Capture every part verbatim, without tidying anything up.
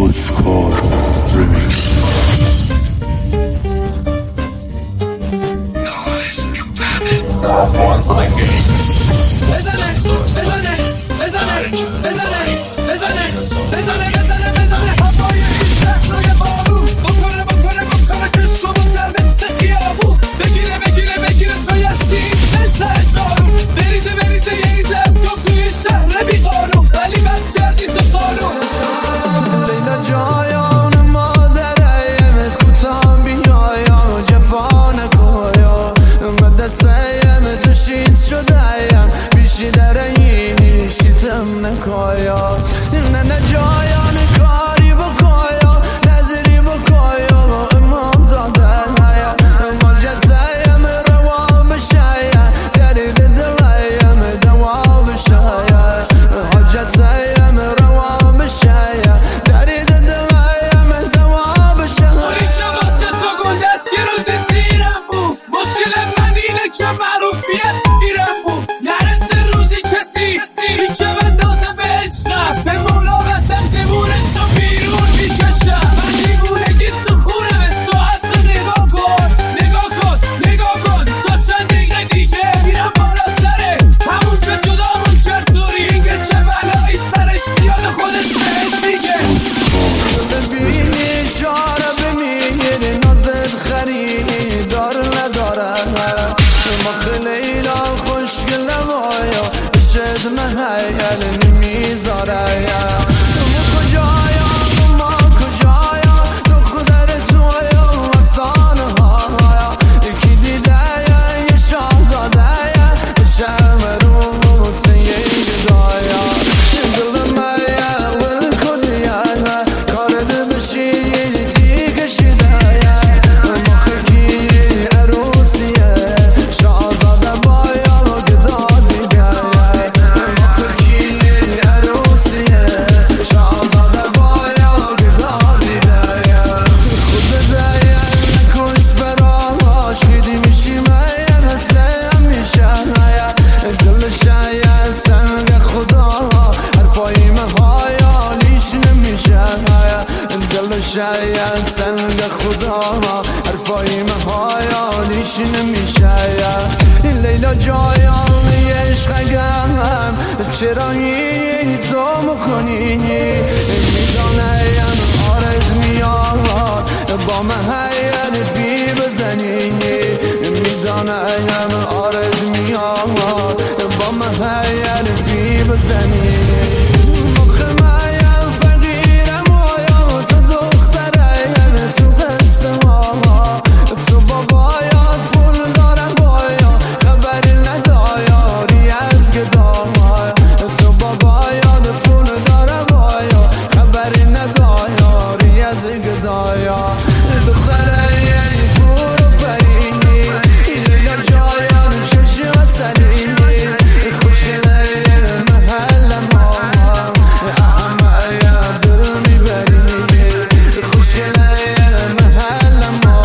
اسکار ریمیکس. بزنه بزنه بزنه بزنه بزنه بزنه بزنه بزنه هوای این شهر روی بارون بکنه بکنه بکنه کشت و بطر مثل خیابون بگیره بگیره بگیره شایستی سلسه شارون بریزه بریزه یه ریزه از گم توی شهر بی قانون ولی بد کردی تو خانون لیلا جایان مادره یمت کتام بیایا جفا نکایا به دسته تشید شدهیم بیشی درهی شیتم نکایا نه نه جایان کاری بکایا نظری بکایا امام زاده هیا ماجت زیم روا بشایا درید دلیم دوا بشایا حاجت زیم روا بشایا درید دلیم دوا بشایا اوری که واسه تو گل دست یه روز زیرم بود مشکل من اینه که معروفیت میرم بود نرسه روزی کسی که بندازه به عشقم به مولا قسم زبونش رو بیرون میکشم من دیوونگی تو خونه به ساعت رو نگاه کن نگاه کن نگاه کن تا چند دقیقه دیگه میرم بالا سره همون که جدامون کرد دوری اینگه چه بلایی سرش میاد خودش بهت میگه ببینی اشاره بمیری نازت خریدار نداره مخ لیلا خوشگل نمایا بشد محیل نمیذاره ما کجایا ما کجایا تو خودر تویا افسانه ها یکی دیده یه شاهزاده شم رو سیه گدایا دل من ول کنیا کارد بشی تی کشیده مخکی عروسیه شاهزاده بایا گدا دیگه مخکی عروسیه شاهزاده بایا گدا دیگه خود زیر نکش براش خیلی میشی من مثل میشه دل شاید سنگ خدا حرفای مهایا لیش نمیشه دل شاید سنگ خدا حرفای مهایا لیش نمیشه لیلا جایان عشقم چرا این تو میکنی میدانم آرز میاد با محیل فی بزنی میدانم آرز میاد با محیل فی بزنی مخ مایم فقیرم آیا تو دخترم تو قصه ها تو بابایات پول دارم بایا خبری نداری از گدایا تو بابایات پول دارم بایا خبری نداری از گدایا دختره یعنی پول و فرینی لیلا جایان چشم اصلینی خوشگله محل ما احمه دل میبرینی خوشگله محل ما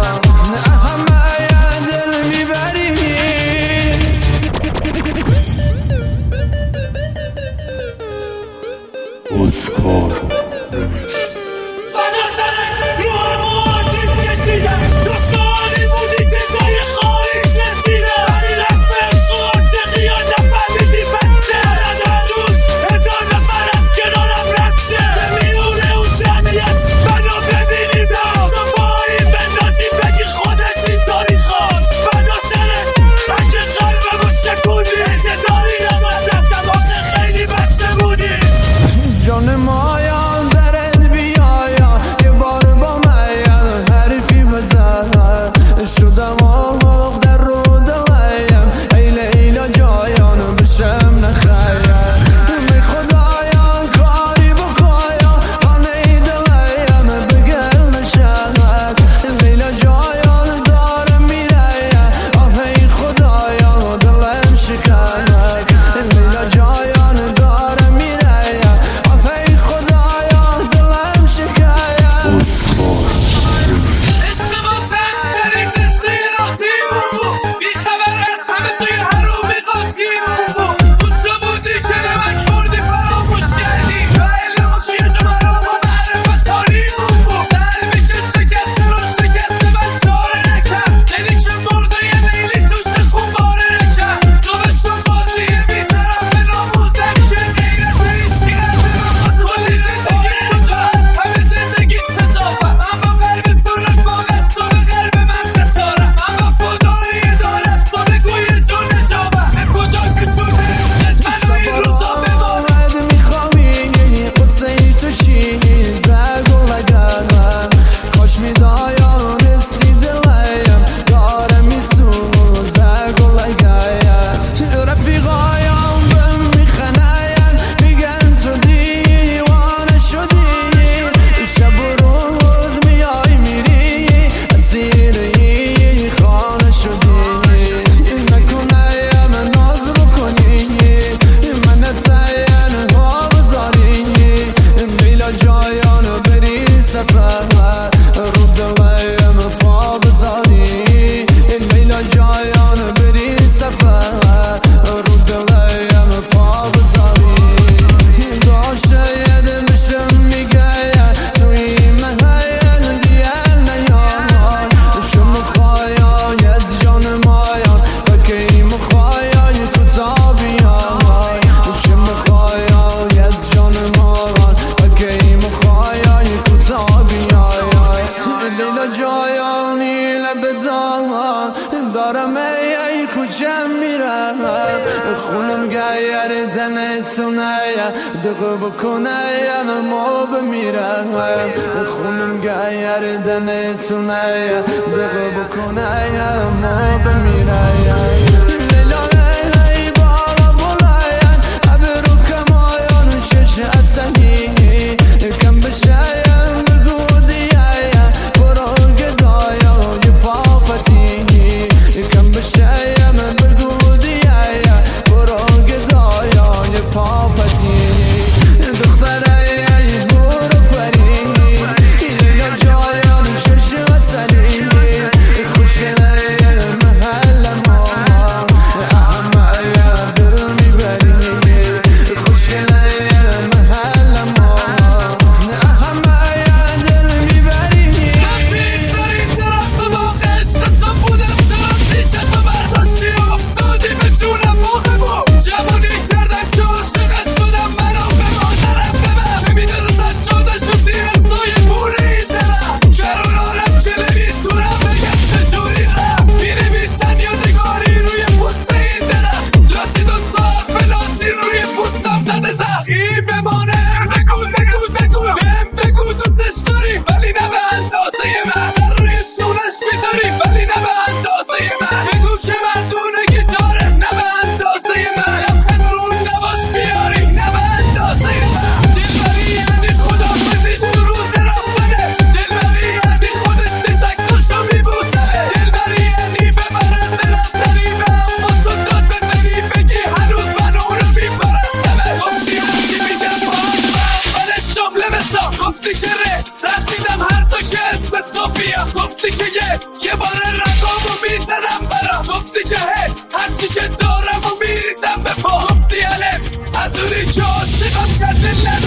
احمه دل میبرینی اسکار ریمیکس. جان مایا خونم گردن سنایا دق بکنه یا ما بمیرم خونم گردن سنایا دق بکنه یا ما بمیرم لیلا ای بالا بلاین ابرو کمایان شش اصلی کم بشایم بگو دیایا برو گدایا یه فافتی کم بشایم بگو دیایا برو گدایا یه فافتی دختره ای برو فری لیلا جایان شش اصلی خوشگله محل ما اما یا دل میبری خوشگله محل ما اما یا دل میبری رفیق سر این طرف به باغ عشقتون بودم چرا پیشتو برداشتی افتادی به جونم موقع جوانی کردم که عاشقت شدم منو به مادرم ببر که میدونستن جادشو زیر سایه بوره این دلم کرونارم که نمیتونم بگم چجوری رم مینویسن یادگاری روی پوست این دلم لاتی دوتا فلاتی روی پوستم زده زخمی بمانه بگو بگو بگو بهم بگو دوستش داری ولی نه به اندازه من سر روی شونش میذاری ولی نه به اندازه من بگو که مردونگی داره نه به اندازه من لبخند رون نباش بیاری نه به اندازه من دلبری یعنی خدافزیش تو روز رفتنش دلبری یعنی خودش نیز عکساشو میبوسنه دلبری یعنی ببرن دل از سری به اما تو داد بزنی بگی هنوز من اونو میپرستمه گفتی هرچی میگم با هم اولش جمله مثلا گفتی که ره رد میدم هر تا که اسمت تو بیا گفتی که یه یه بار رقامو میزنم برا گفتی که هی هرچی که دارم و میریزم به پا گفتی الف از اونی که عاشقم کرده